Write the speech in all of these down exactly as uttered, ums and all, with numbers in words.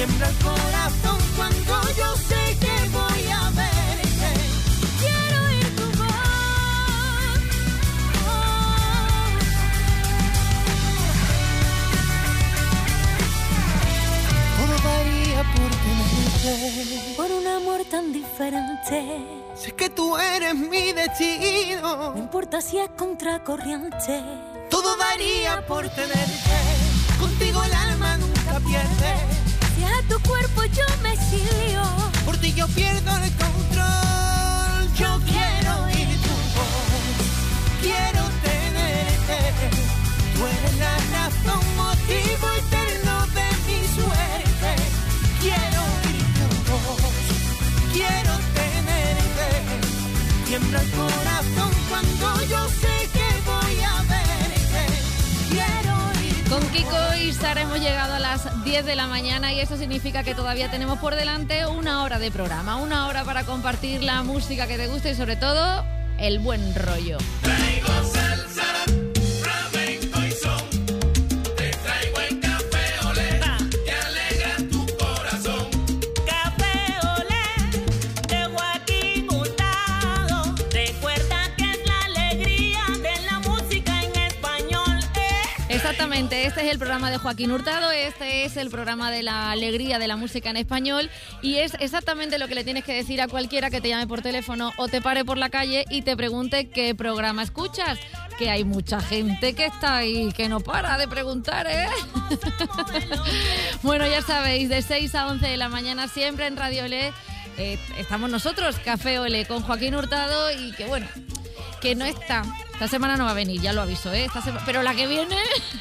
tiembla el corazón cuando yo sé que voy a verte. Quiero oír tu voz. Oh. Todo varía por tenerte, por un amor tan diferente. Sé que tú eres mi destino, no importa si es contracorriente. Todo daría por tenerte, contigo el alma nunca pierde. Si a tu cuerpo yo me exilio, por ti yo pierdo el control. Yo quiero oír tu voz, quiero tenerte. Tú eres la razón, motivo eterno de mi suerte. Quiero oír tu voz, quiero tenerte. Tiembla el corazón cuando yo sé que voy a verte. Quiero oír tu Con Kiko y Sara hemos llegado a las diez de la mañana y eso significa que todavía tenemos por delante una hora de programa, una hora para compartir la música que te gusta y sobre todo el buen rollo. Traigo salsa, flamenco y son. Te traigo el café olé, que alegra tu corazón. Café olé de Joaquín Hurtado. Recuerda que es la alegría de la música en español. Eh. Exactamente, este es el programa de Joaquín Hurtado, este es el programa de la alegría de la música en español y es exactamente lo que le tienes que decir a cualquiera que te llame por teléfono o te pare por la calle y te pregunte qué programa escuchas, que hay mucha gente que está ahí, que no para de preguntar, ¿eh? Bueno, ya sabéis, de seis a once de la mañana siempre en Radio Olé eh, estamos nosotros, Café Olé, con Joaquín Hurtado y que bueno, que no está... Esta semana no va a venir, ya lo aviso, ¿eh? Esta sema... Pero la que viene,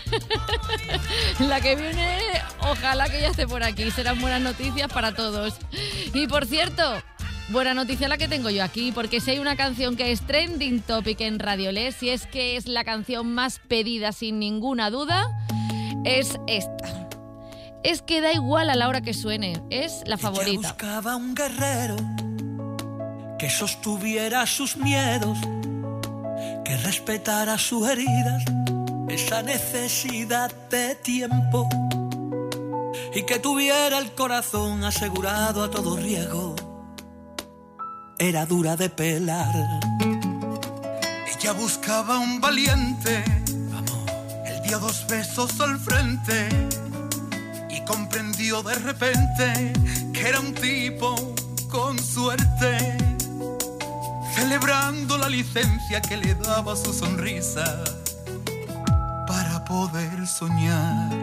la que viene, ojalá que ya esté por aquí. Serán buenas noticias para todos. Y por cierto, buena noticia la que tengo yo aquí, porque si hay una canción que es trending topic en Radio Olé, si es que es la canción más pedida sin ninguna duda, es esta. Es que da igual a la hora que suene, es la favorita. Ella buscaba un guerrero que sostuviera sus miedos, que respetara sus heridas, esa necesidad de tiempo, y que tuviera el corazón asegurado a todo riesgo. Era dura de pelar. Ella buscaba un valiente, vamos, él dio dos besos al frente y comprendió de repente que era un tipo con suerte, celebrando la licencia que le daba su sonrisa para poder soñar.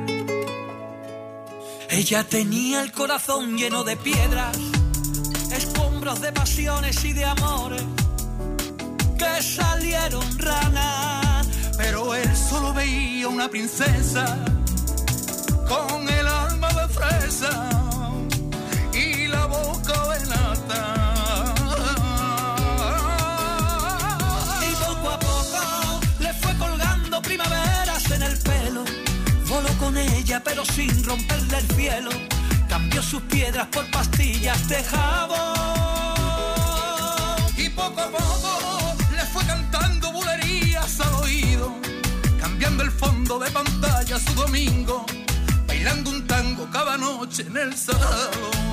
Ella tenía el corazón lleno de piedras, escombros de pasiones y de amores que salieron ranas, pero él solo veía una princesa con el alma de fresa y la boca de nata. Primaveras en el pelo, voló con ella pero sin romperle el cielo, cambió sus piedras por pastillas de jabón y poco a poco le fue cantando bulerías al oído, cambiando el fondo de pantalla a su domingo, bailando un tango cada noche en el salón.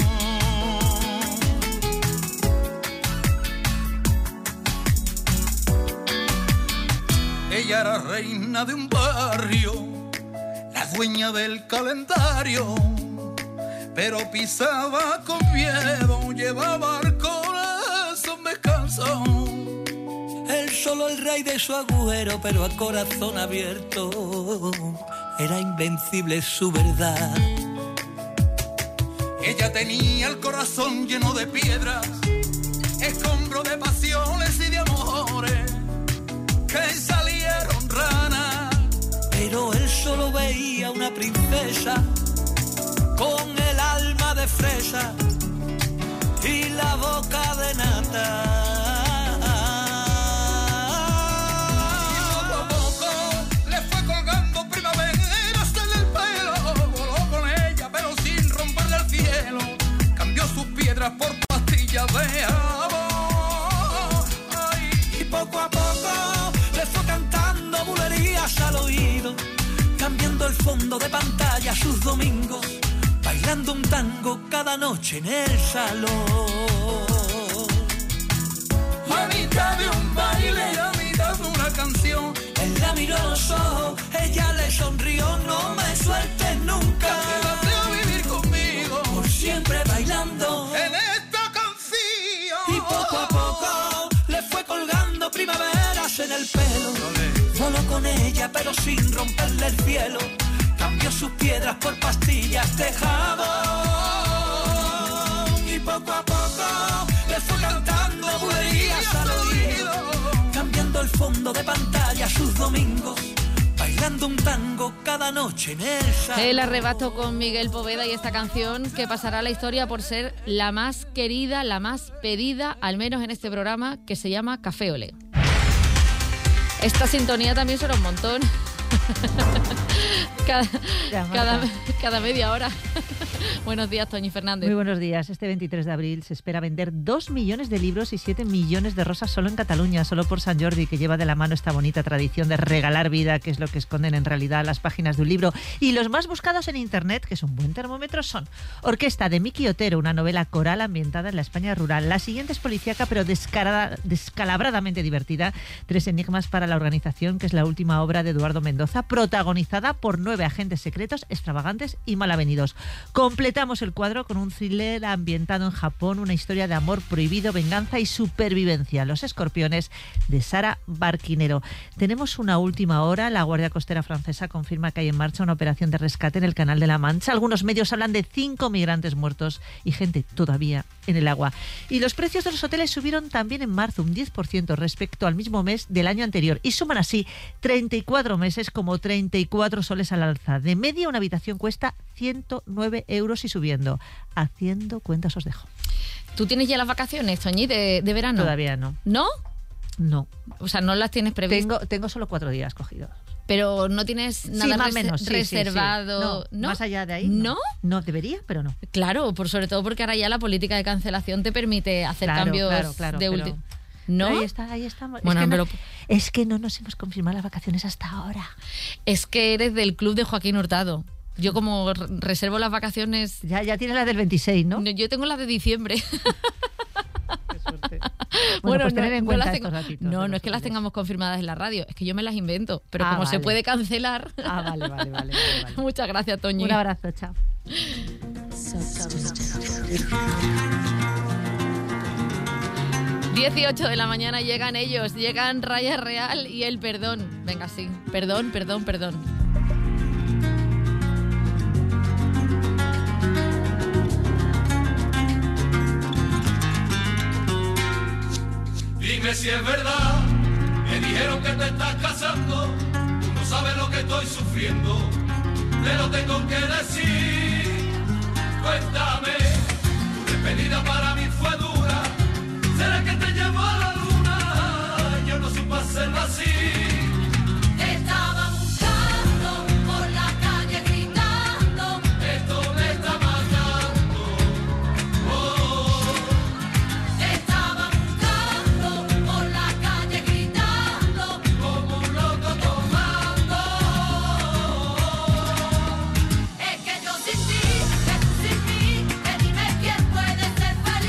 Ella era reina de un barrio, la dueña del calendario, pero pisaba con miedo, llevaba el corazón descalzo. Él solo el rey de su agujero, pero a corazón abierto, era invencible su verdad. Ella tenía el corazón lleno de piedras, escombro de pasiones y de amores que salieron ranas, pero él solo veía una princesa con el alma de fresa y la boca de nata. Y poco a poco le fue colgando primaveras en el pelo, voló con ella pero sin romperle el cielo, cambió sus piedras por pastillas de amor. Ay, y poco a poco fue cantando bulerías al oído, cambiando el fondo de pantalla sus domingos, bailando bailando un tango cada noche en el salón. A mitad de un baile, a mitad de una canción, él la miró a los ojos, ella le sonrió, no me sueltes nunca, quédate a vivir conmigo, por siempre bailando en esta canción. Y poco a poco le fue colgando primaveras en el pelo, solo con ella pero sin romperle el cielo, cambió sus piedras por pastillas de jabón. Y poco a poco le fue cantando bulerías al oído, cambiando el fondo de pantalla sus domingos, bailando un tango cada noche en el salón. El arrebato con Miguel Poveda y esta canción que pasará a la historia por ser la más querida, la más pedida, al menos en este programa, que se llama Café Olé. Esta sintonía también suena un montón. cada, cada, cada media hora. Buenos días, Toñi Fernández. Muy buenos días. Este veintitrés de abril se espera vender dos millones de libros y siete millones de rosas solo en Cataluña, solo por Sant Jordi, que lleva de la mano esta bonita tradición de regalar vida, que es lo que esconden en realidad las páginas de un libro. Y los más buscados en Internet, que es un buen termómetro, son Orquesta, de Miki Otero, una novela coral ambientada en la España rural. La siguiente es policíaca, pero descarada, descalabradamente divertida. Tres enigmas para la organización, que es la última obra de Eduardo Mendoza, protagonizada por nueve agentes secretos extravagantes y malavenidos. Completamos el cuadro con un thriller ambientado en Japón, una historia de amor prohibido, venganza y supervivencia. Los escorpiones, de Sara Barquinero. Tenemos una última hora. La Guardia Costera francesa confirma que hay en marcha una operación de rescate en el Canal de la Mancha. Algunos medios hablan de cinco migrantes muertos y gente todavía en el agua. Y los precios de los hoteles subieron también en marzo un diez por ciento respecto al mismo mes del año anterior y suman así treinta y cuatro meses como treinta y cuatro soles al alza. De media, una habitación cuesta ciento nueve euros y subiendo. Haciendo cuentas os dejo. ¿Tú tienes ya las vacaciones, Toñi, de, de verano? Todavía no. ¿No? No. O sea, no las tienes previstas. Tengo, tengo solo cuatro días cogidos. Pero no tienes nada sí, más res- menos, sí, reservado. Sí, sí. No, ¿No? Más allá de ahí. ¿No? No, no debería, pero no. Claro, por sobre todo porque ahora ya la política de cancelación te permite hacer Claro, cambios claro, claro, de pero- último. ¿No? Pero ahí está, ahí estamos. Bueno, es, que pero- no, es que no nos hemos confirmado las vacaciones hasta ahora. Es que eres del club de Joaquín Hurtado. Yo como re- reservo las vacaciones... Ya, ya tienes la del veintiséis, ¿no? No, yo tengo las de diciembre. Qué suerte. Bueno, Bueno, pues no, tener en no cuenta las estos tengo- ratitos. No, de no los es que las hoteles. tengamos confirmadas en la radio, es que yo me las invento. Pero Ah, como se vale. puede cancelar... Ah, vale, vale, vale. vale, vale. Muchas gracias, Toñi. Un abrazo, chao. dieciocho de la mañana llegan ellos, llegan Raya Real y el perdón. Venga, sí, perdón, perdón, perdón. Dime si es verdad, me dijeron que te estás casando, tú no sabes lo que estoy sufriendo, te lo tengo que decir. Cuéntame, tu despedida para mí fue dura, ¿será que te llevó a la luna? Yo no supe hacerlo así. Te estaba buscando por la calle gritando. Esto me está matando. Oh, Te estaba buscando por la calle gritando. como un loco tomando. Es que yo sin ti, que tú sin mí, que dime quién puede ser feliz.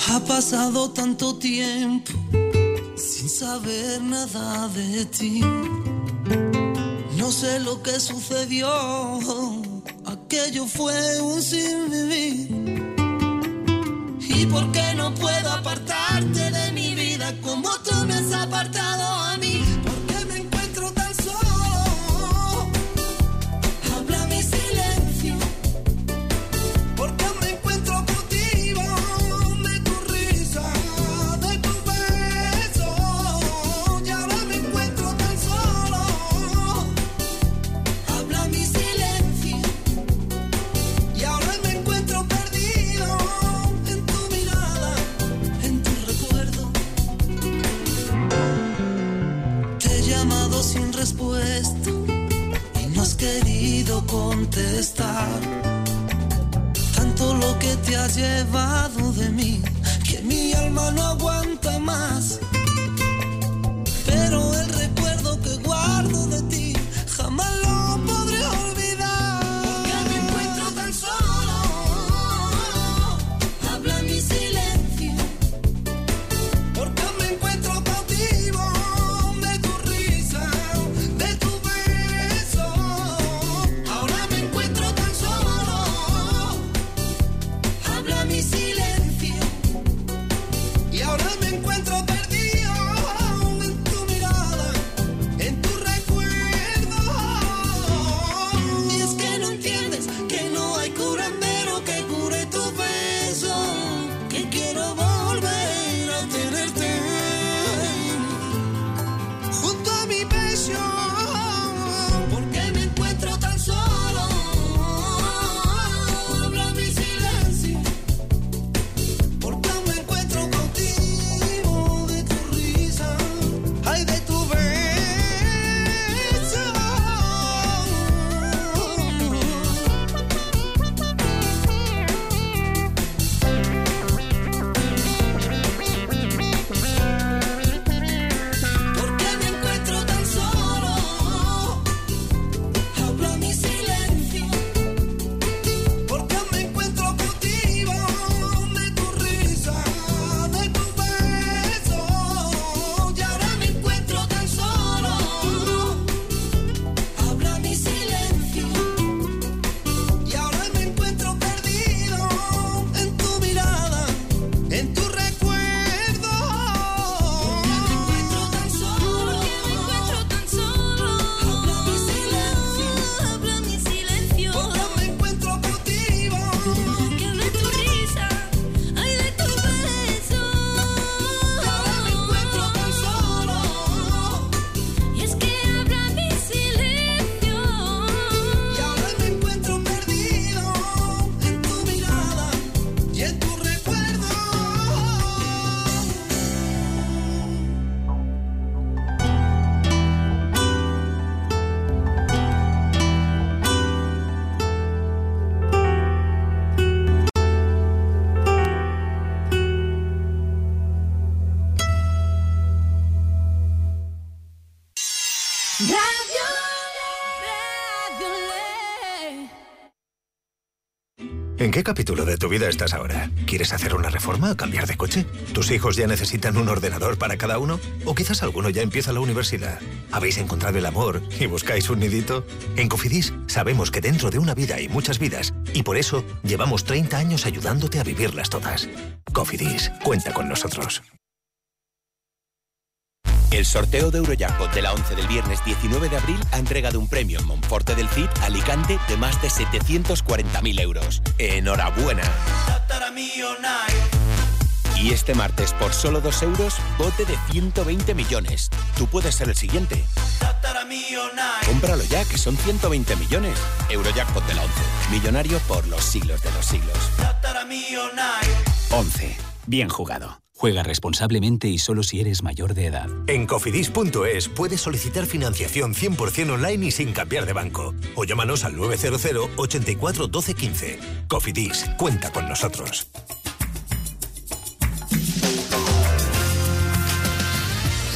Ha pasado tanto tiempo sin saber nada de ti. No sé lo que sucedió, aquello fue un sinvivir. ¿Y por qué no puedo apartarte de mi vida como tú me has apartado a mí? ¿Por qué me encuentro tan solo? Habla mi silencio. ¿Por qué me encuentro contigo? De tu risa, de tu beso. Y ahora me encuentro tan solo. Habla mi silencio. Y ahora me encuentro perdido en tu mirada, en tu recuerdo. Te he llamado sin respuesta y no has querido contestar. Tanto lo que te has llevado de mí, que mi alma no aguanta más. Pero el recuerdo que guardo de ti jamás lo podré olvidar. ¿Por qué me encuentro tan solo? Habla mi silencio. ¿Por qué me encuentro cautivo de tu risa, de tu beso? Ahora me encuentro tan solo. Habla mi silencio. Y ahora me encuentro perdido en tu mirada, en tu recuerdo. Y es que no entiendes que no hay curandero que cure tu beso, que quiero volver a tenerte junto a mi pecho. ¿Por qué me encuentro tan solo? Habla mi silencio. ¿Por qué me encuentro contigo de tu risa, ay, de tu beso? ¿Por qué me encuentro tan solo? Habla mi silencio. ¿Por qué me encuentro contigo de tu risa, de tu beso? Y ahora me encuentro tan solo. Habla mi silencio. Y ahora me encuentro perdido en tu mirada, en tu recuerdo. ¿Por qué me encuentro tan solo? ¿Por qué me encuentro tan solo? Habla mi silencio. Habla mi silencio. ¿Por qué me encuentro contigo? Que de tu risa, ay, de tu beso. Ahora me encuentro tan solo. Y es que habla mi silencio. Y ahora me encuentro perdido en tu mirada y en tu recuerdo. Radio ¿En qué capítulo de tu vida estás ahora? ¿Quieres hacer una reforma o cambiar de coche? ¿Tus hijos ya necesitan un ordenador para cada uno? ¿O quizás alguno ya empieza la universidad? ¿Habéis encontrado el amor y buscáis un nidito? En Cofidis sabemos que dentro de una vida hay muchas vidas y por eso llevamos treinta años ayudándote a vivirlas todas. Cofidis, cuenta con nosotros. El sorteo de Eurojackpot de la once del viernes diecinueve de abril ha entregado un premio en Monforte del Cid, Alicante, de más de setecientos cuarenta mil euros. ¡Enhorabuena! Y este martes, por solo dos euros, bote de ciento veinte millones. Tú puedes ser el siguiente. Cómpralo ya, que son ciento veinte millones. Eurojackpot de la once. Millonario por los siglos de los siglos. once. Bien jugado. Juega responsablemente y solo si eres mayor de edad. En cofidis punto es puedes solicitar financiación cien por ciento online y sin cambiar de banco. O llámanos al nueve cero cero, ochenta y cuatro, doce, quince. Cofidis, cuenta con nosotros.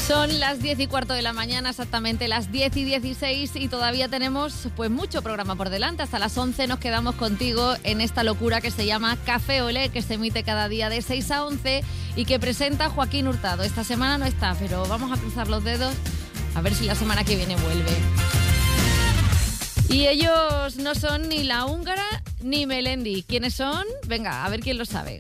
Son las diez y cuarto de la mañana, exactamente las diez y dieciséis, y todavía tenemos pues mucho programa por delante. Hasta las once nos quedamos contigo en esta locura que se llama Café Olé, que se emite cada día de seis a once y que presenta Joaquín Hurtado. Esta semana no está, pero vamos a cruzar los dedos a ver si la semana que viene vuelve. Y ellos no son ni La Húngara ni Melendi. ¿Quiénes son? Venga, a ver quién lo sabe.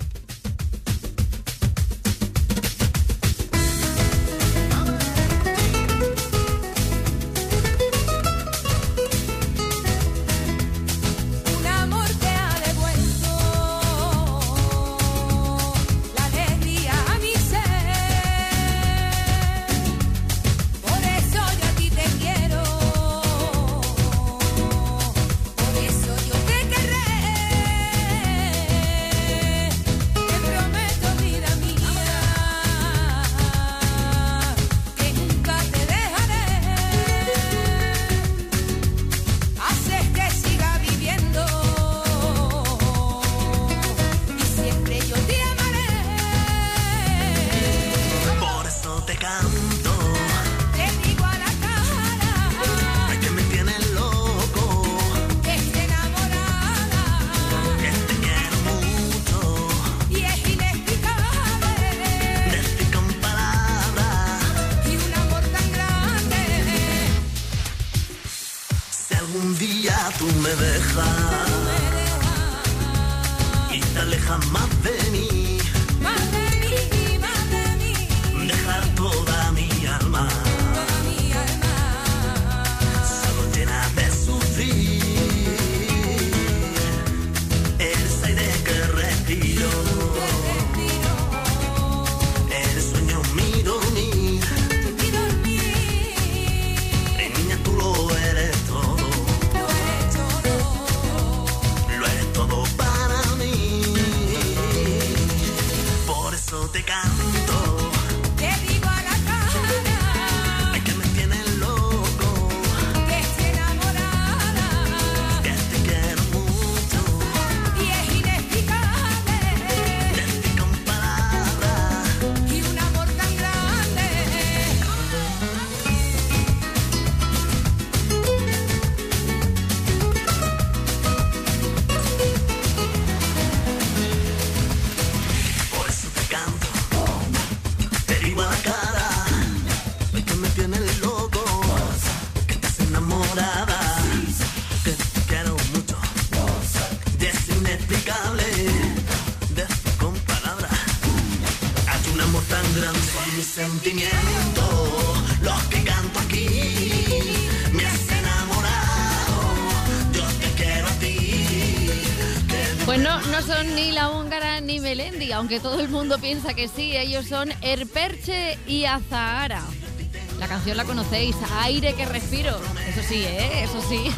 Aunque todo el mundo piensa que sí, ellos son Erperche y Azahara. La canción la conocéis, Aire que respiro. Eso sí, ¿eh? Eso sí.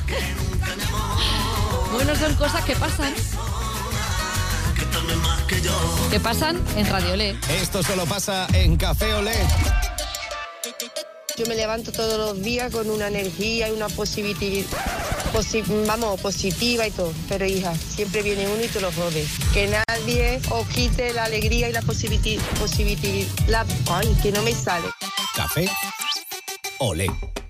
Bueno, son cosas que pasan. Que pasan en Radio Olé. Esto solo pasa en Café Olé. Yo me levanto todos los días con una energía y una positividad, posi vamos, positiva y todo. Pero hija, siempre viene uno y te lo jode. Que nadie os quite la alegría y la positividad. La, ay, que no me sale. Café Olé.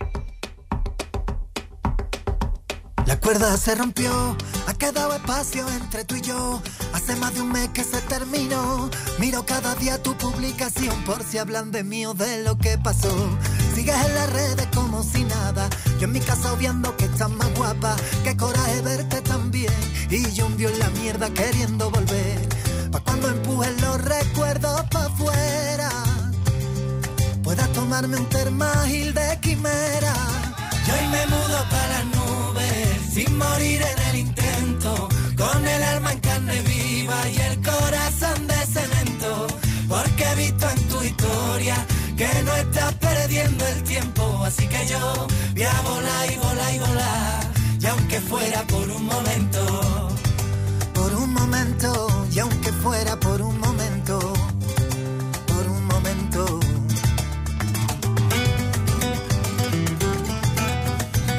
La cuerda se rompió, ha quedado espacio entre tú y yo. Hace más de un mes que se terminó. Miro cada día tu publicación por si hablan de mí o de lo que pasó. Sigues en las redes como si nada. Yo en mi casa obviando que estás más guapa. Qué coraje verte tan bien. Y yo hundido en la mierda queriendo volver. Pa' cuando empujes los recuerdos pa' afuera, pueda tomarme un termagil de quimera. Y hoy me mudo para las nubes, sin morir en el intento, con el alma en carne viva y el corazón de cemento. Porque he visto en tu historia que no estás perdiendo el tiempo. Así que yo voy a volar y volar y volar. Y aunque fuera por un momento, por un momento, y aunque fuera por un momento, por un momento.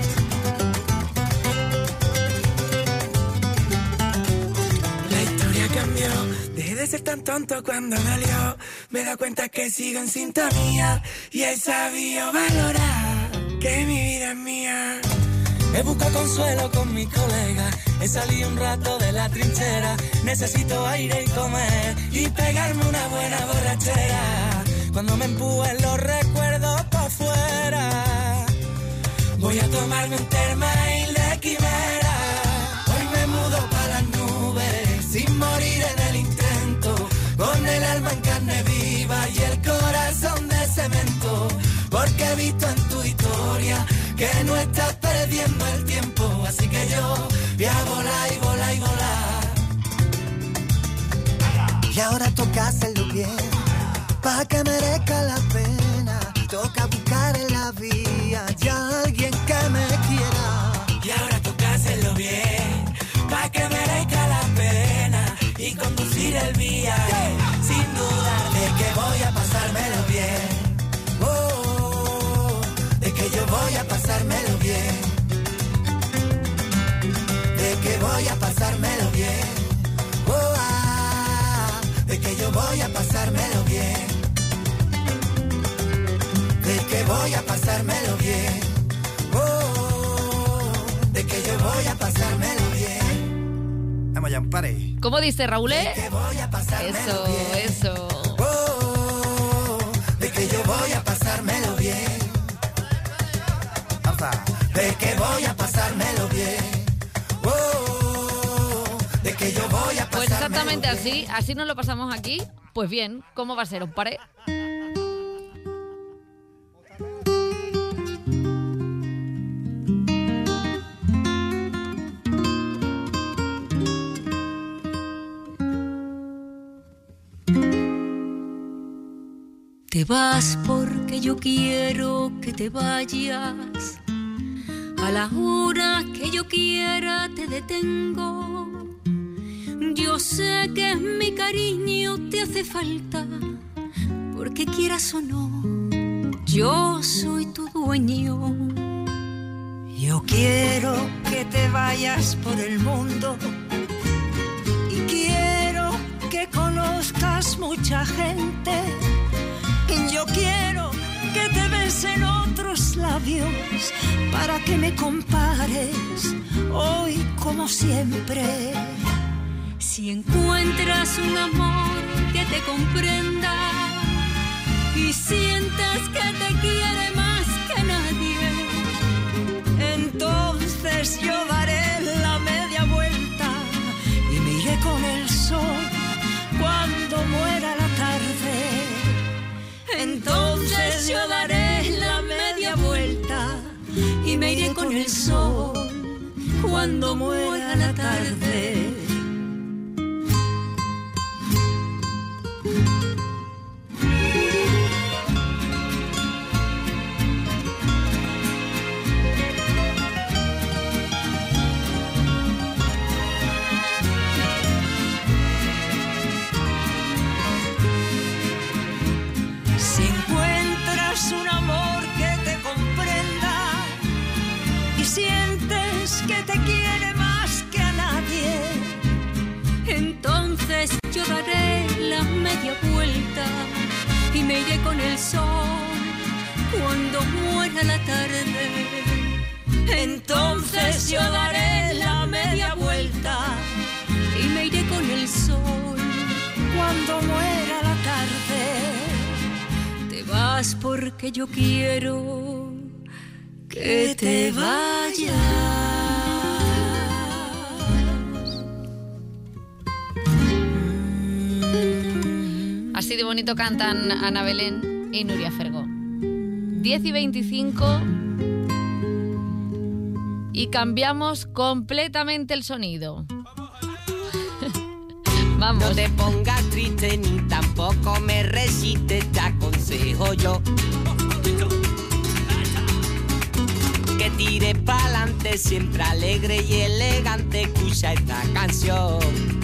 La historia que cambió. Dejé de ser tan tonto cuando dolió. Me da cuenta que sigo en sintonía y he sabido valorar que mi vida es mía. He buscado consuelo con mis colegas, he salido un rato de la trinchera. Necesito aire y comer y pegarme una buena borrachera. Cuando me empujen los recuerdos pa' fuera, voy a tomarme un Termail de quimera. Hoy me mudo pa' las nubes, sin morir en el intento, con el alma en carne viva y el corazón de cemento. Porque he visto en tu historia que no estás perdiendo el tiempo. Así que yo voy a volar y volar y volar. Y ahora toca hacerlo bien, pa' que merezca la pena. Toca buscar en la vía ya alguien que me quiera. Y ahora toca hacerlo bien, pa' que merezca la pena. Y conducir el viaje sin dudar de que voy a pasármelo bien. Que yo voy a pasármelo bien, de que voy a pasármelo bien, oh, ah, de que yo voy a pasármelo bien, de que voy a pasármelo bien, oh, de que yo voy a pasármelo bien. Vamos ya, un pare. ¿Cómo dice Raúl? De que voy a pasármelo eso, bien, eso. Oh, de que yo voy a pasármelo bien. De que voy a pasármelo bien, oh, de que yo voy a pasármelo bien. Pues exactamente así, así nos lo pasamos aquí. Pues bien, ¿cómo va a ser? ¿Os parece? Te vas porque yo quiero que te vayas. A la hora que yo quiera te detengo. Yo sé que mi cariño te hace falta, porque quieras o no, yo soy tu dueño. Yo quiero que te vayas por el mundo y quiero que conozcas mucha gente. Yo quiero que te besen otros labios para que me compares hoy como siempre. Si encuentras un amor que te comprenda y sientas que te quiere más que nadie, entonces yo daré la media vuelta y me iré con el sol cuando muera la tarde. Entonces yo daré la media vuelta y me iré con el sol cuando muera la tarde. Que te quiere más que a nadie, entonces yo daré la media vuelta y me iré con el sol cuando muera la tarde. Entonces yo daré la media vuelta y me iré con el sol cuando muera la tarde. Te vas porque yo quiero que te vayas. Así de bonito cantan Ana Belén y Nuria Fergó. diez y veinticinco y cambiamos completamente el sonido. Vamos. No te pongas triste ni tampoco me resistes, te aconsejo yo que tires pa'lante, siempre alegre y elegante, escucha esta canción.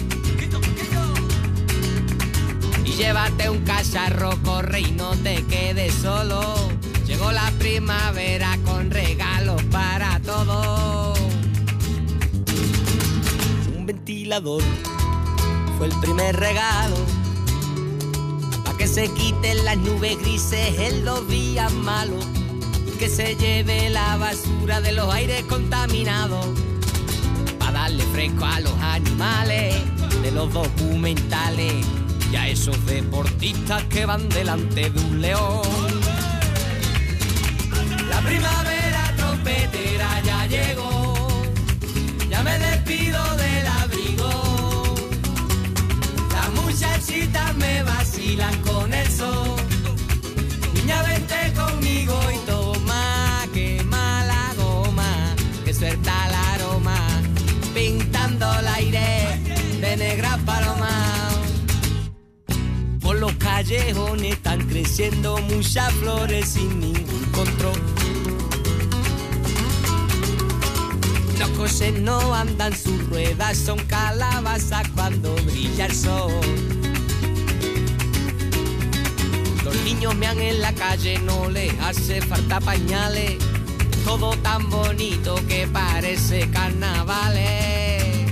Y llévate un cacharro, corre y no te quedes solo. Llegó la primavera con regalos para todos. Un ventilador fue el primer regalo, pa' que se quiten las nubes grises en los días malos, que se lleve la basura de los aires contaminados, pa' darle fresco a los animales de los documentales y a esos deportistas que van delante de un león. La primavera trompetera ya llegó, ya me despido del abrigo. Las muchachitas me vacilan con el sol. Niña, vente conmigo y toma, quema la goma, que suelta el aroma, pintando el aire de negras palomas. Por los callejones están creciendo muchas flores sin ningún control. Los coches no andan, sus ruedas son calabazas cuando brilla el sol. Los niños mean en la calle, no les hace falta pañales. Todo tan bonito que parece carnavales.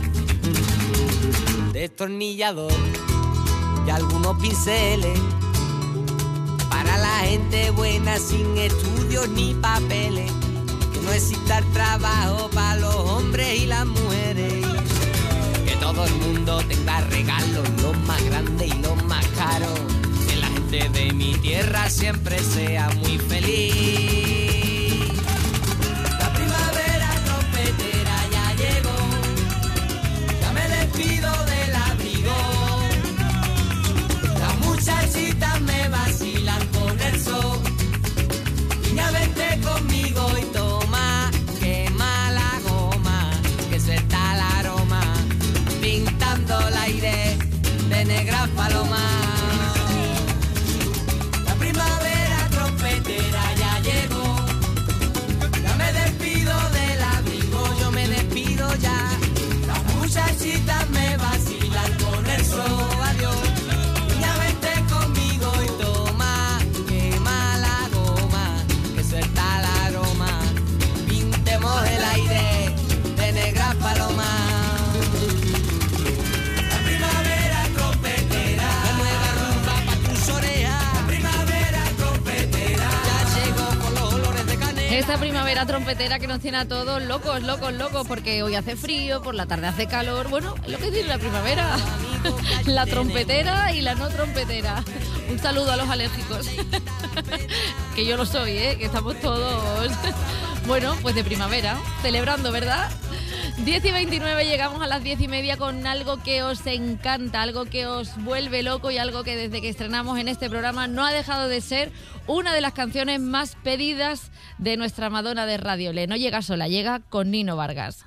Destornillador y algunos pinceles para la gente buena sin estudios ni papeles. Que no exista el trabajo para los hombres y las mujeres. Que todo el mundo tenga regalos, los más grandes y los más caros. Que la gente de mi tierra siempre sea muy feliz. La primavera trompetera ya llegó, ya me despido del abrigo. Las muchachitas me vacilan con el sol. Niña, vente conmigo y toma, quema la goma, que suelta el aroma, pintando el aire de negras palomas. La primavera trompetera ya llegó, ya me despido del abrigo, yo me despido ya. Las muchachitas me vacilan con el sol. Adiós. Niña, vente conmigo y toma, quema la goma, que suelta el aroma, pintemos el aire de negras palomas. La primavera trompetera, la nueva rumba pa' tus orejas. La primavera trompetera, ya llegó con los olores de canela. Esta primavera trompetera que nos tiene a todos locos, locos, locos, porque hoy hace frío, por la tarde hace calor. Bueno, es lo que dice la primavera. La trompetera y la no trompetera. Un saludo a los alérgicos. Que yo lo soy, ¿eh? Que estamos todos, bueno, pues de primavera, celebrando, ¿verdad? diez y veintinueve, llegamos a las diez y media con algo que os encanta, algo que os vuelve loco y algo que desde que estrenamos en este programa no ha dejado de ser una de las canciones más pedidas de nuestra Madonna de Radio Le. No llega sola, llega con Nino Vargas.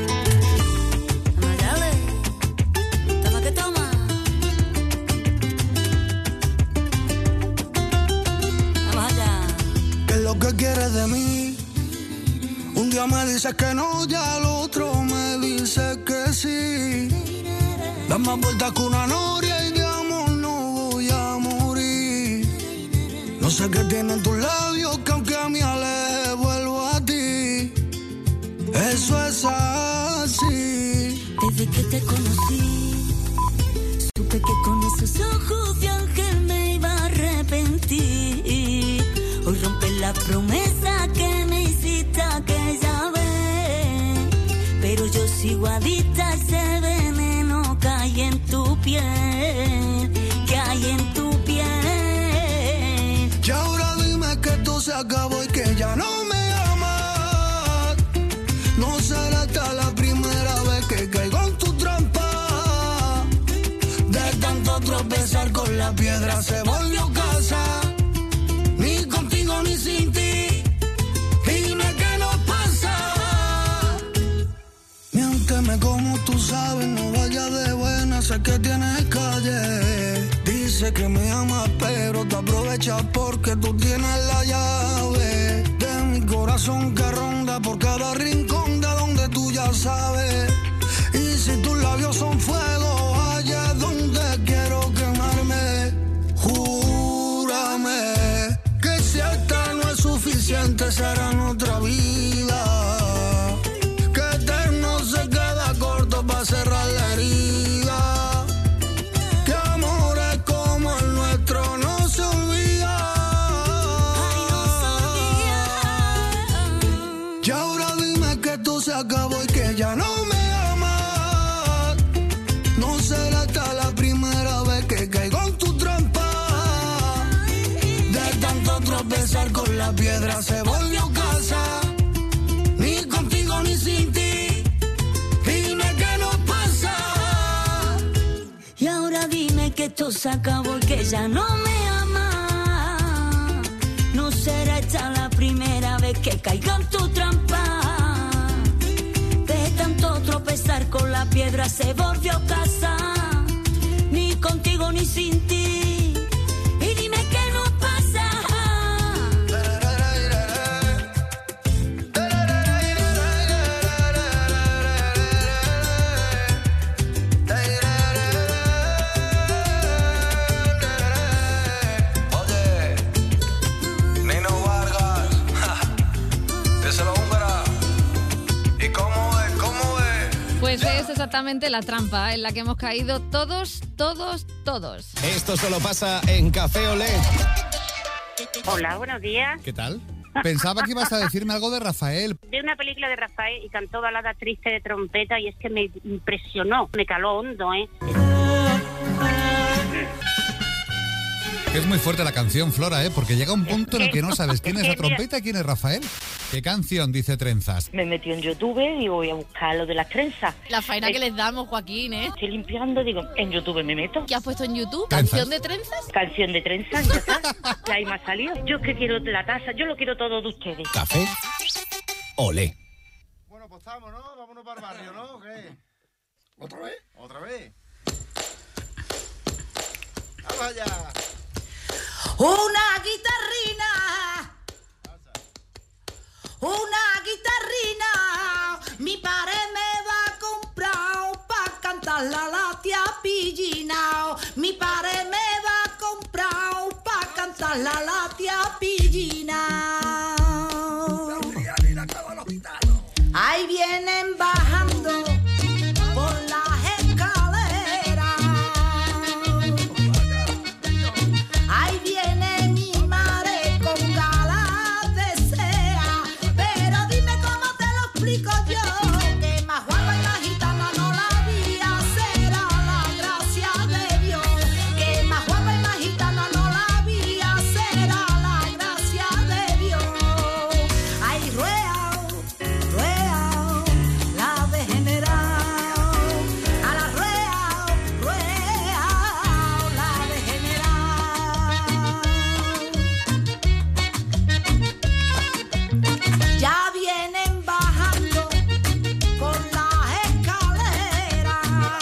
Toma que toma. Vamos allá. ¿Qué es lo que quieres de mí? Un día me dices que no, ya al otro me dice que sí. Da más vueltas que una noria y de amor no voy a morir. No sé qué tienen tus labios que aunque a mí aleje vuelvo a ti. Eso es así. Desde que te conocí, supe que con esos ojos de ángel me iba a arrepentir. Hoy rompes la promesa que me hiciste aquella vez. Pero yo sigo adicta a ese veneno que hay en tu piel, que hay en tu piel. Y ahora dime que esto se acabó y que ya no me amas. No será esta la primera vez que caigo en tu trampa. De tanto tropezar con la piedra se volvió casa. Ni contigo ni sin ti. Dime qué nos pasa. Miénteme como tú sabes, no vayas de buena, sé que tienes calle. Dice que me amas pero te aprovechas porque tú tienes la llave de mi corazón que ronda por cada rincón de donde tú ya sabes. Y si tus labios son fuego, allá es donde quiero quemarme. Júrame que si esta no es suficiente será en otra vida. Que eterno se queda corto para cerrar la herida. tropezar con la piedra se volvió casa. Ni contigo ni sin ti. Dime qué nos pasa. Y ahora dime que esto se acabó, que ya no me ama. No será esta la primera vez que caiga en tu trampa. De tanto tropezar con la piedra se volvió casa. Ni contigo ni sin ti. Y dime qué nos pasa. Oye, Nino Vargas, díselo húngara. ¿Y cómo es? ¿Cómo es? Pues es exactamente la trampa en la que hemos caído todos, todos, todos. Esto solo pasa en Café Olé. Hola, buenos días. ¿Qué tal? Pensaba que ibas a decirme algo de Rafael. Vi una película de Rafael y cantó Balada Triste de Trompeta y es que me impresionó, me caló hondo, ¿eh? Es muy fuerte la canción, Flora, ¿eh? Porque llega un punto en el que no sabes quién es la trompeta y quién es Rafael. ¿Qué canción dice Trenzas? Me metí en YouTube y voy a buscar lo de las trenzas. La faena Eh, que les damos, Joaquín, ¿eh? Estoy limpiando, digo, en YouTube me meto. ¿Qué has puesto en YouTube? ¿Trenzas? ¿Canción de trenzas? Canción de trenzas, ya está. Y ahí me ha salido. Yo es que quiero la taza, yo lo quiero todo de ustedes. Café Olé. Bueno, pues estamos, ¿no? Vámonos para el barrio, ¿no? ¿O qué? ¿Otra vez? ¿Otra vez? ¡Vamos allá! Una guitarrina, una guitarrina, mi padre me va a comprar para cantarla a la tía Pillina. Mi padre me va a comprar para cantarla a la tía Pillina. Ahí vienen bajando por las escaleras. Ahí viene mi madre con galas de seda. Pero dime cómo te lo explico yo, que más guapa y más gitana no la había. Será la gracia de Dios. Que más guapa y más gitana no la había. Será la gracia de Dios. Ay, rueao, rueao, la degenerao. A la rueao, rueao, la degenerao. Ya vienen bajando por las escaleras.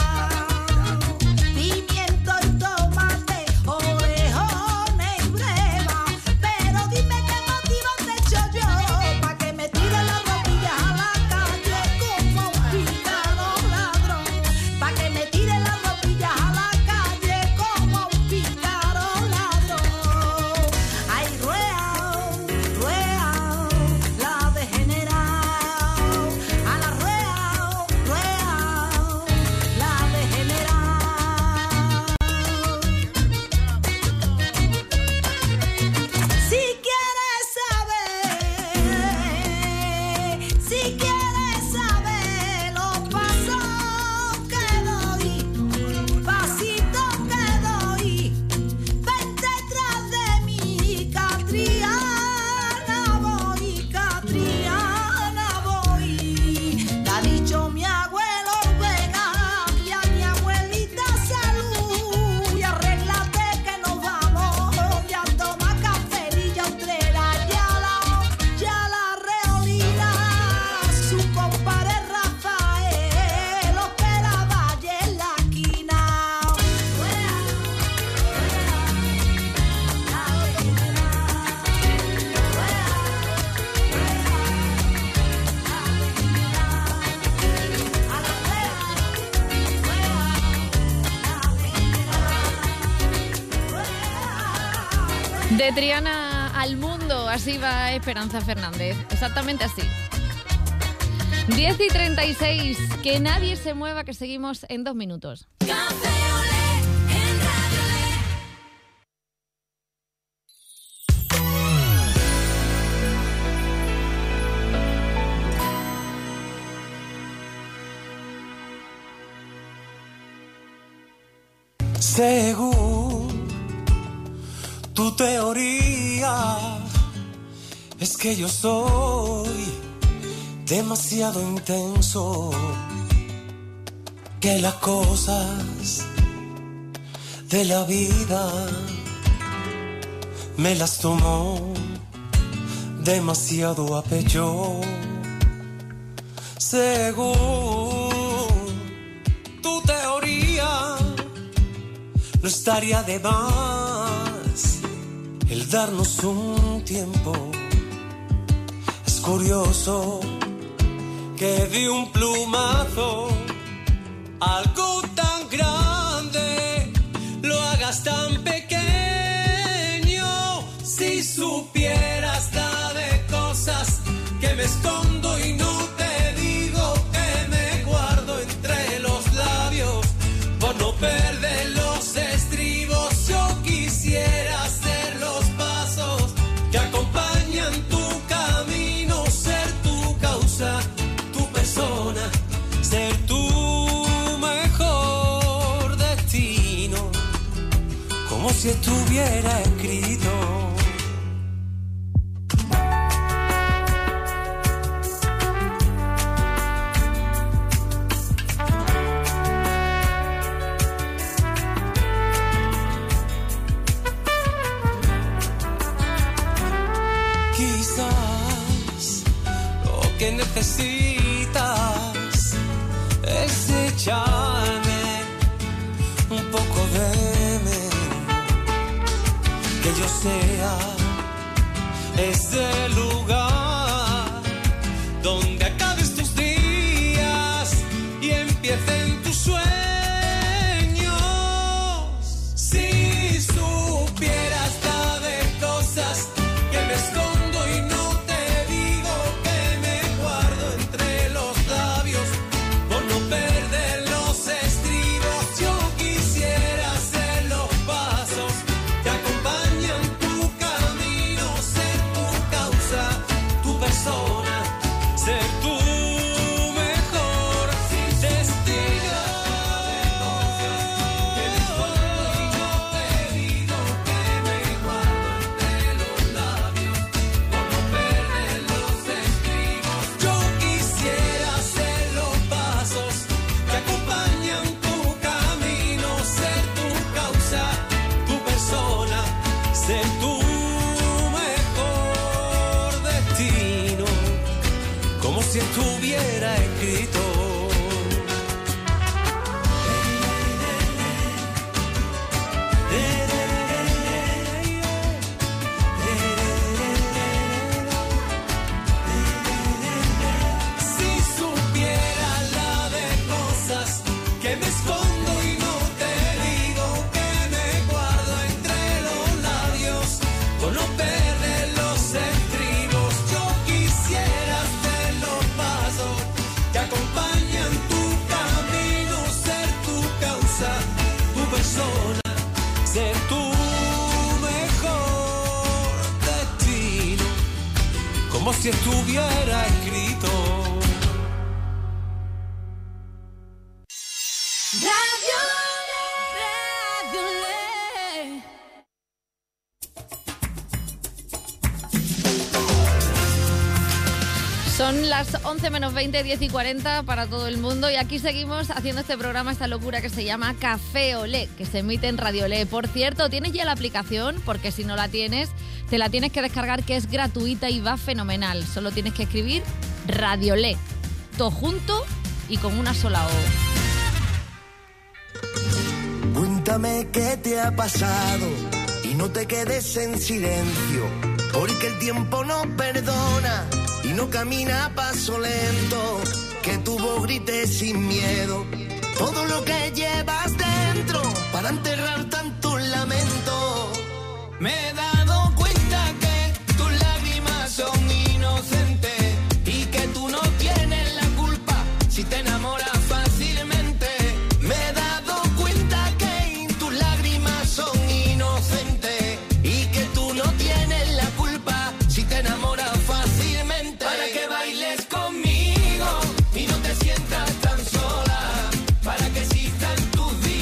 Pimiento y tomate, orejones y breva. Pero dime qué motivo te echo yo pa' que me tire las rodillas a la calle como un pícaro ladrón. Pa' que me tire las rodillas a la calle como un pícaro ladrón. Ay, rueao, rueao, la degenerao. A la rueao, rueao, la degenerao. Si quieres saber, si quieres saber los pasos que doy, pasitos que doy, ven detrás de mí, Catriana voy, Catriana voy. Te ha dicho mi abuelo, venga, y a mi abuelita salud, y arréglate que nos vamos, ya toma cafelilla, utrera, ya la, ya la reolina, su compadre Rafael, lo esperaba allí en la esquina. De Triana al mundo, así va Esperanza Fernández. Exactamente así. diez y treinta y seis, que nadie se mueva, que seguimos en dos minutos. Según tu teoría, Es que yo soy demasiado intenso, que las cosas de la vida me las tomo demasiado a pecho. Según tu teoría, no estaría de más el darnos un tiempo. Es curioso que de un plumazo algo tan grande lo hagas tan pequeño. Si supieras la de cosas que me escondo y no te digo, que me guardo entre los labios por no perder los estribos. Yo quisiera hacer los pasos que acompañan tu camino, ser tu causa, tu persona, ser tu mejor destino, como si estuviera escrito. Necesitas es echarme un poco de mí, que yo sea ese lugar donde acabes tus días y empiecen tus sueños. Si supieras la de cosas que me escondo y no si estuviera escrito. Si supiera la de cosas que me escondo y no te digo, que me guardo entre los labios por no perder los estribos. Yo quisiera hacer los pasos que acompañan tu camino, ser tu causa, tu persona, ser tu mejor destino, como si estuviera escrito. Radio Le, Son las once menos veinte, diez y cuarenta para todo el mundo y aquí seguimos haciendo este programa, esta locura que se llama Café Olé, que se emite en Radio Le. Por cierto, ¿tienes ya la aplicación? Porque si no la tienes, te la tienes que descargar, que es gratuita y va fenomenal. Solo tienes que escribir Radio Le, todo junto y con una sola O. Cuéntame qué te ha pasado y no te quedes en silencio, porque el tiempo no perdona y no camina a paso lento. Que tu voz grite sin miedo todo lo que llevas dentro para enterrar tanto lamento. Me he dado cuenta que tus lágrimas son inocentes y que tú no tienes la culpa si te enamoras fácilmente. Me he dado cuenta que tus lágrimas son inocentes y que tú no tienes la culpa si te enamoras fácilmente. Para que bailes conmigo y no te sientas tan sola, para que exista en tus vidas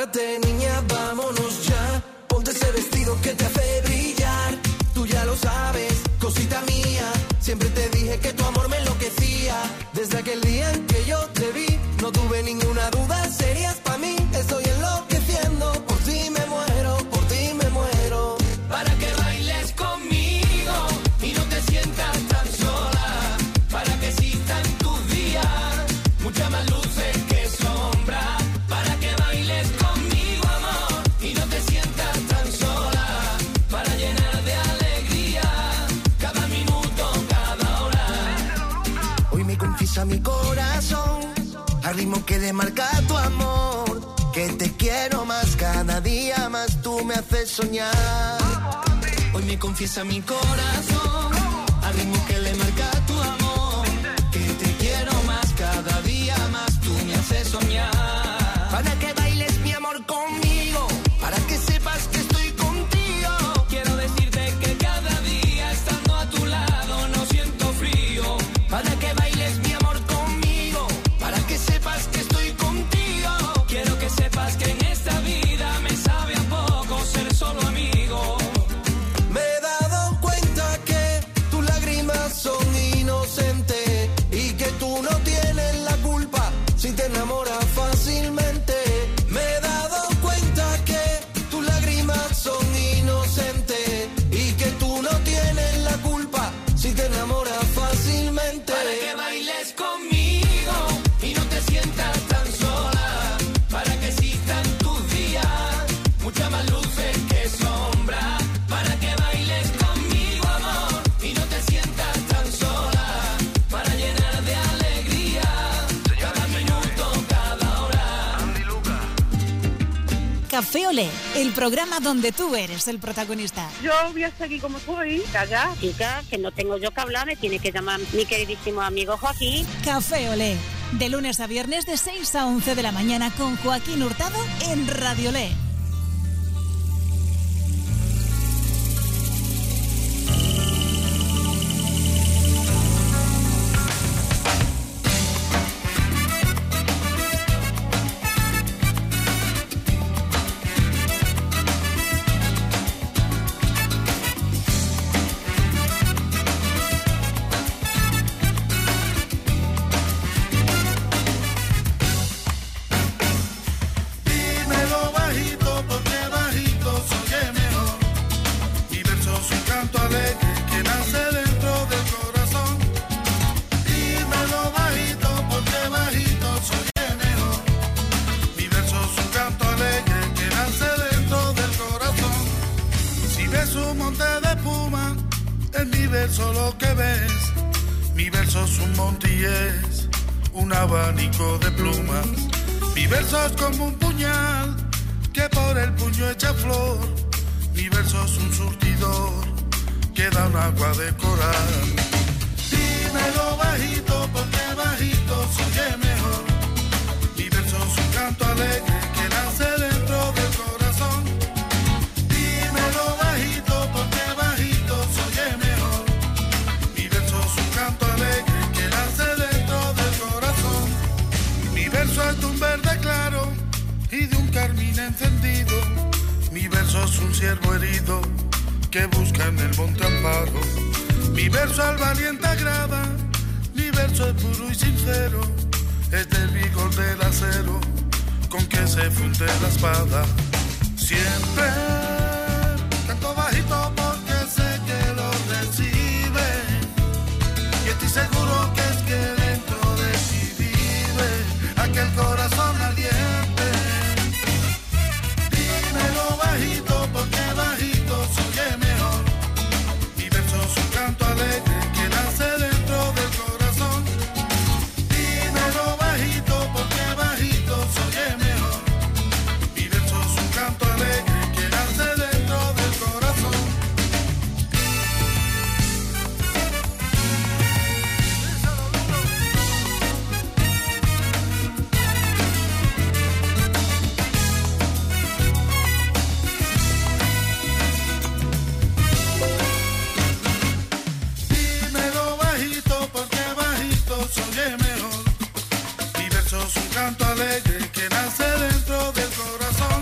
Párate, niña, vámonos ya. Ponte ese vestido que te hace brillar. Tú ya lo sabes, cosita mía. Siempre te dije que tu amor me enloquecía. Desde aquel día en que yo te vi, no tuve ninguna duda, serías pa' mí. Estoy enloqueciendo, por ti me muero, por ti me muero. Para que bailes conmigo y no te sientas tan sola. Para que existan tus días muchas más luces que sombras. Para que bailes conmigo, amor, y no te sientas tan sola. Para llenar de alegría cada minuto, cada hora. Hoy me confiesa mi corazón, al ritmo que le marca tu amor, que te quiero más, cada día más tú me haces soñar. Hoy me confiesa mi corazón, al ritmo que le marca tu amor, que te quiero más, cada día más tú me haces soñar. Para que bailes mi amor conmigo, para que sepas que estoy contigo. Quiero decirte que cada día estando a tu lado no siento frío. Para que bailes mi amor conmigo, para que sepas que estoy contigo. Quiero que sepas que en esta vida me sabe a poco ser solo amigo. Me he dado cuenta que tus lágrimas son inocentes y que tú no tienes la culpa si te enamoras fácilmente. Me he dado cuenta que tus lágrimas son inocentes y que tú no tienes la culpa si te enamoras fácilmente. Para que bailes conmigo y no te sientas tan sola. Para que existan tus días muchas más luces que sombras. Para que bailes conmigo, amor, y no te sientas tan sola. Para llenar de alegría cada minuto, cada hora. Café Olé, el programa donde tú eres el protagonista. Yo voy a estar aquí como soy, calla. Chica, que no tengo yo que hablar, me tiene que llamar mi queridísimo amigo Joaquín. Café Olé, de lunes a viernes de seis a once de la mañana con Joaquín Hurtado en Radio Olé. Dímelo bajito, porque bajito se oye mejor. Mi verso es un canto alegre que nace dentro del corazón. Dímelo bajito, porque bajito se oye mejor. Mi verso es un canto alegre que nace dentro del corazón. Si ves un monte de espuma, en mi verso lo que ves. Mi verso es un monte y es un abanico de plumas. Mi verso es como un puñal que por el puño echa flor. Mi verso es un surtidor que da un agua de coral. Dímelo bajito, porque bajito se oye mejor. Mi verso es un canto alegre que nace dentro del corazón. Dímelo bajito, porque bajito se oye mejor. Mi verso es un canto alegre que nace dentro del corazón. Mi verso es de un verde claro y de un carmín encendido. Mi verso es un ciervo herido que busca en el monte amparo. Mi verso al valiente agrada, mi verso es puro y sincero. Es del vigor del acero con que se funde la espada. Siempre canto bajito porque sé que lo recibe. Y estoy seguro que es que dentro de ti vive aquel corazón ardiente. Dímelo bajito, porque bajito se oye mejor. Mi verso es un canto alegre que nace dentro del corazón. Dímelo bajito, porque bajito se oye mejor. Mi verso es un canto alegre que nace dentro del corazón. Dímelo bajito, porque bajito se oye mejor. Mi verso es un canto alegre que nace dentro del corazón.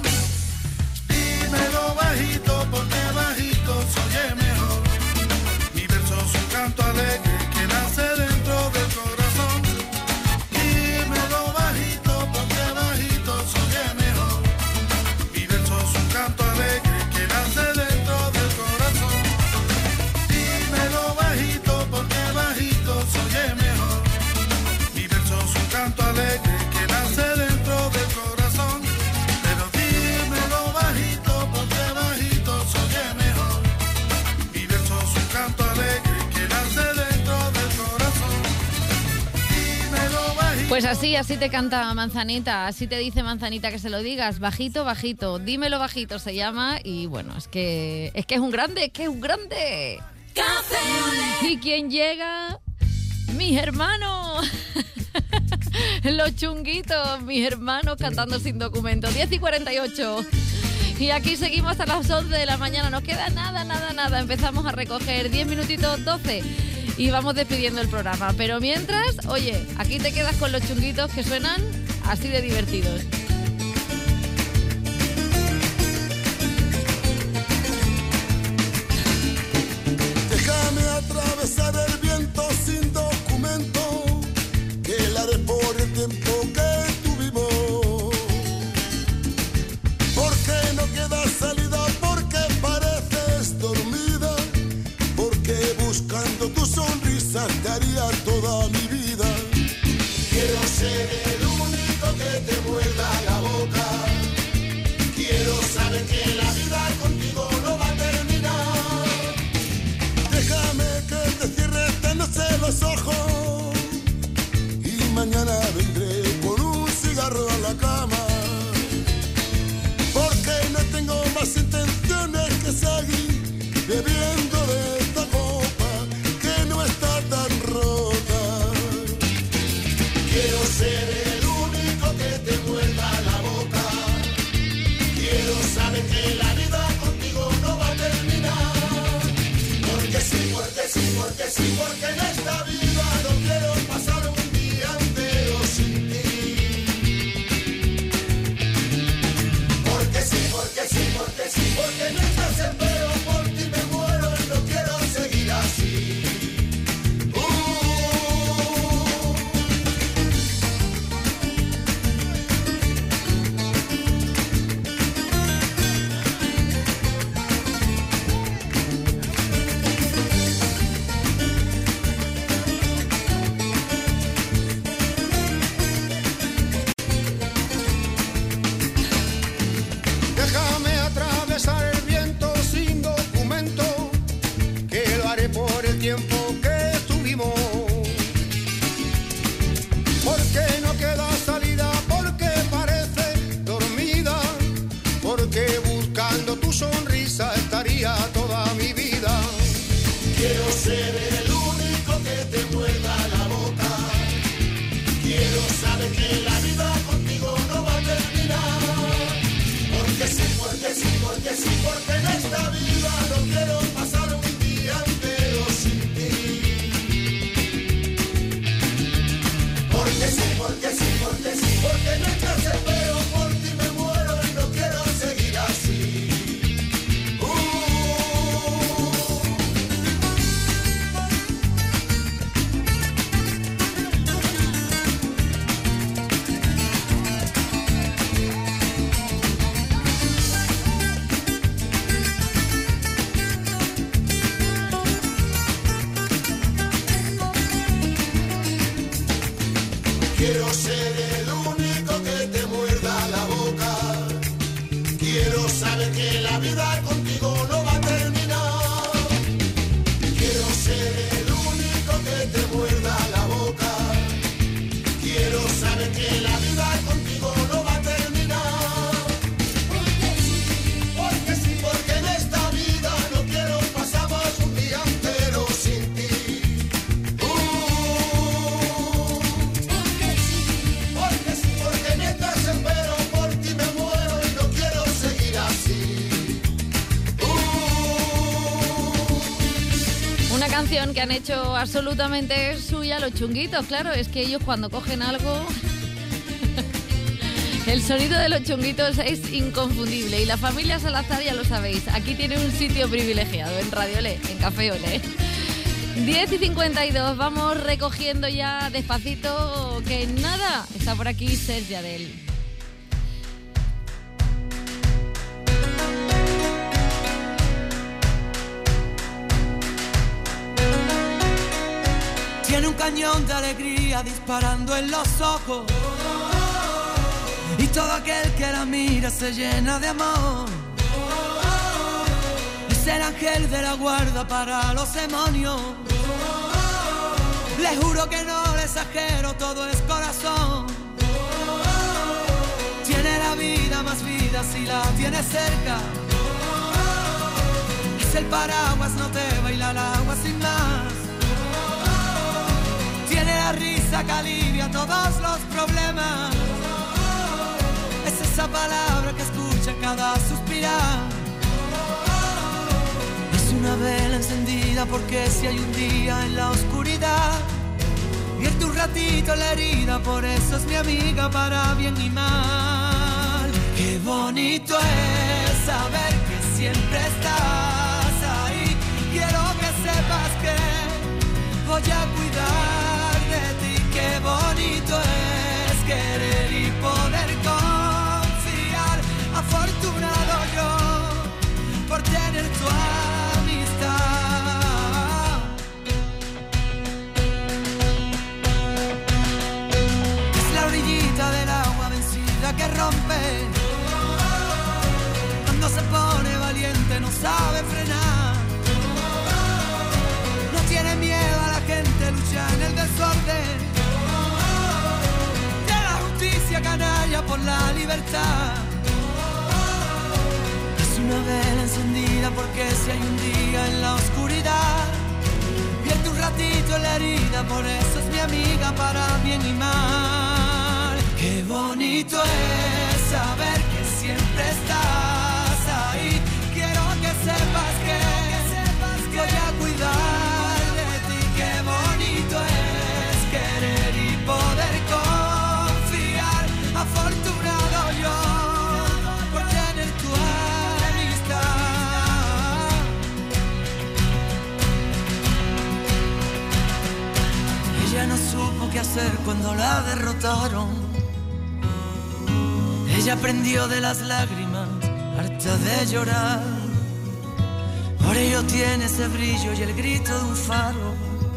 alegre que nace dentro del corazón. Pero dímelo bajito, porque bajito se oye mejor. Mi verso es un canto alegre que nace dentro del corazón. Dímelo bajito. Pues así, así te canta Manzanita, así te dice Manzanita que se lo digas, bajito, bajito, dímelo bajito se llama y bueno, es que es que es un grande, es que es un grande. Café Olé. ¿Y quién llega? Mis hermanos. Los chunguitos, mis hermanos cantando sin documento. diez y cuarenta y ocho. Y aquí seguimos hasta las once de la mañana. Nos queda nada, nada, nada. Empezamos a recoger diez minutitos, doce. Y vamos despidiendo el programa. Pero mientras, oye, aquí te quedas con los chunguitos que suenan así de divertidos. Déjame atravesar el viento sin documento, que la haré por el tiempo que tuvimos. Porque no queda salida, porque pareces dormida, porque buscando tu sonrisa te haría toda mi vida. Quiero ser el único que te muerda la boca. Quiero saber que la vida contigo no va a terminar. Déjame que te cierre esta noche los ojos y mañana vendré con un cigarro a la cama. Porque no tengo más intenciones que seguir bebiendo de esta copa que no está tan rota. Quiero ser el único que te muerda la boca. Quiero saber que la vida contigo no va a terminar. Porque sí, porque sí, porque sí, porque en esta vida no quiero pasar un día entero sin ti. Porque sí, porque sí, porque sí, porque mientras espero por ti me muero y no quiero seguir así. Uh. Déjame atravesar el viento sin documento, que lo haré por el tiempo que estuvimos. Porque no queda salida, porque parece dormida, porque buscando tu sonrisa estaría toda mi vida. Quiero ser el único que te muerda la boca. Quiero saber que la vida contigo no va a terminar. Porque sí, porque sí, porque sí, porque en esta vida no quiero pasar un día entero sin ti. Porque sí, porque sí, porque sí, porque mientras espero por ti me muero y no quiero seguir así. Uh. Quiero ser el único que te muerda la boca. Quiero saber que la vida contigo no va a terminar. Quiero ser el único que te muerda la boca. Quiero saber que la vida contigo no va a terminar. Porque sí, porque sí, porque en esta vida no quiero pasar más un día entero sin ti. Porque sí, porque mientras espero por ti me muero y no quiero seguir así. Uh. Una canción que han hecho absolutamente suya los chunguitos, claro, es que ellos cuando cogen algo... El sonido de los chunguitos es inconfundible y la familia Salazar, ya lo sabéis, aquí tiene un sitio privilegiado en Radio Olé, en Café Olé. diez y cincuenta y dos, vamos recogiendo ya despacito, que nada, está por aquí Sergi Adel. Tiene un cañón de alegría disparando en los ojos. Y todo aquel que la mira se llena de amor. Es el ángel de la guarda para los demonios. Le juro que no le exagero, todo es corazón. Tiene la vida más vida si la tienes cerca. Es el paraguas, no te baila el agua sin más. Tiene la risa que alivia todos los problemas. Es esa palabra que escucha cada suspirar. Es una vela encendida porque si hay un día en la oscuridad, vierte un ratito la herida, por eso es mi amiga para bien y mal. Qué bonito es saber que siempre estás ahí. Quiero que sepas que voy a cuidar de ti. Qué bonito es querer y poder confiar. Afortunado yo por tener tu amistad. Es la orillita del agua vencida que rompe. Cuando se pone valiente no sabe frenar. No tiene miedo a la gente, lucha en el desorden. De la justicia canalla por la libertad. Es una vela encendida porque si hay un día en la oscuridad, vierte un ratito en la herida, por eso es mi amiga para bien y mal. Qué bonito es saber que siempre estás ahí. Quiero que sepas que, que, sepas que voy a cuidar de ti. Qué bonito es querer y poder confiar. Afortunado yo por tener tu amistad. Ella no supo qué hacer cuando la derrotaron. Ella aprendió de las lágrimas, harta de llorar. Por ello tiene ese brillo y el grito de un faro.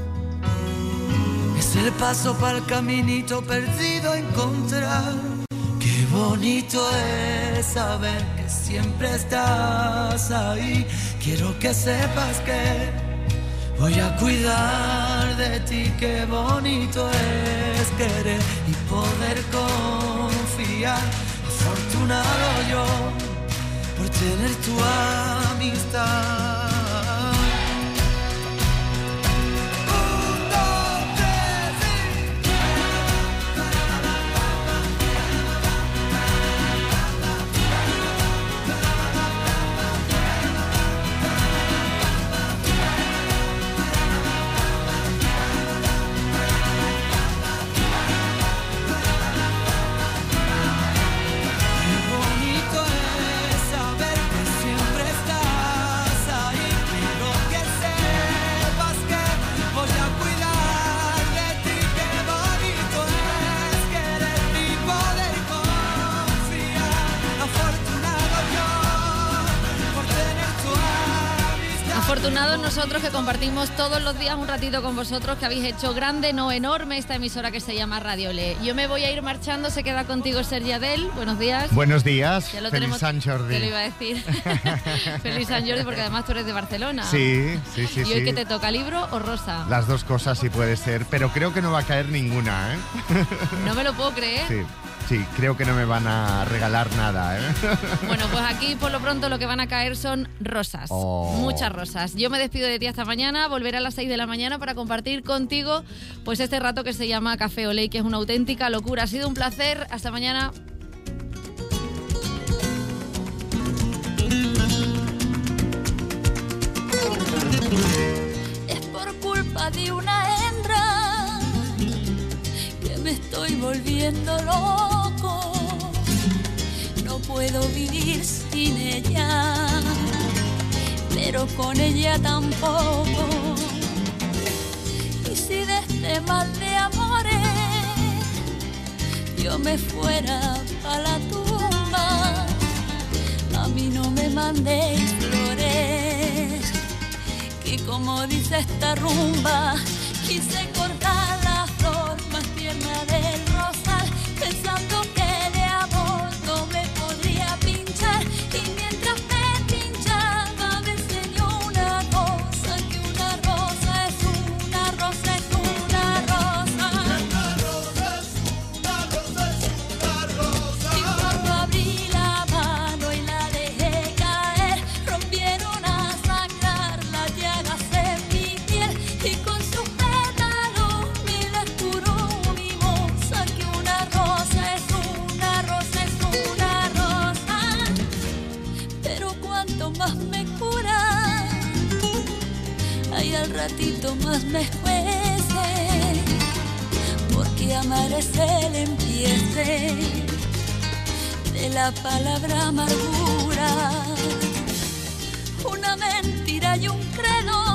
Es el paso para el caminito perdido a encontrar. Qué bonito es saber que siempre estás ahí. Quiero que sepas que voy a cuidar de ti. Qué bonito es querer y poder confiar. Afortunado yo por tener tu amistad. Afortunados nosotros que compartimos todos los días un ratito con vosotros, que habéis hecho grande, no enorme, esta emisora que se llama Radio Le. Yo me voy a ir marchando, se queda contigo Sergi Adel. Buenos días. Buenos días. Ya lo Feliz tenemos, Sant Jordi. Te lo iba a decir. Feliz Sant Jordi, porque además tú eres de Barcelona. Sí, sí, sí. ¿Y hoy sí. qué te toca, libro o rosa? Las dos cosas sí puede ser, pero creo que no va a caer ninguna, ¿eh? No me lo puedo creer. Sí. Sí, creo que no me van a regalar nada, ¿eh? Bueno, pues aquí por lo pronto lo que van a caer son rosas. Oh. Muchas rosas. Yo me despido de ti hasta mañana, volveré a las seis de la mañana para compartir contigo pues este rato que se llama Café Olé, que es una auténtica locura. Ha sido un placer. Hasta mañana. Es por culpa de una hembra que me estoy volviendo loco. No puedo vivir sin ella, pero con ella tampoco. Y si de este mal de amores yo me fuera a la tumba, a mí no me mandéis flores, que como dice esta rumba, quise cortar ratito más me cueste, porque amar es el empiece de la palabra amargura, una mentira y un credo,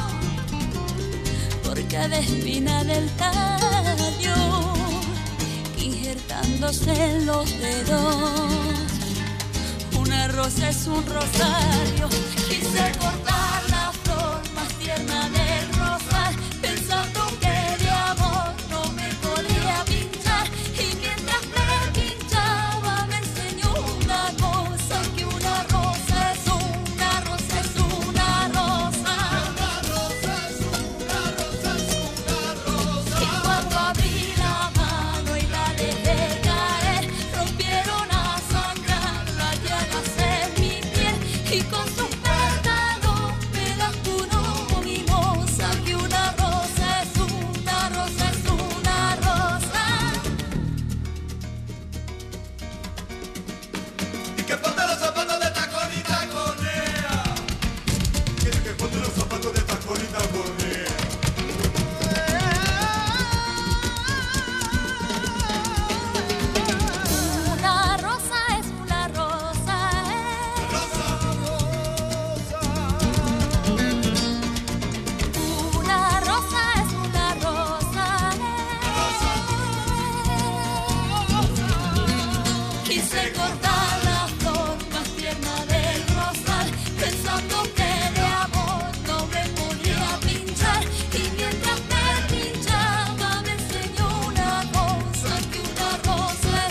por cada espina del tallo, injertándose en los dedos. Una rosa es un rosario, quise cortar la flor más tierna del rosal, pensando que de amor no me podía pinchar, y mientras me pinchaba me enseñó una cosa, que una rosa es una rosa es una rosa. Una rosa es una rosa es una rosa. Y cuando abrí la mano y la dejé caer, rompieron a sangrar las llagas en mi piel, y con sus pétalos me las curó mimosa, que una rosa es una rosa es una rosa. Y que ponte los zapatos de tacón y taconea. Quiere que ponte los zapatos de tacón y taconea. Una rosa es una rosa, una rosa es una rosa, quise cortar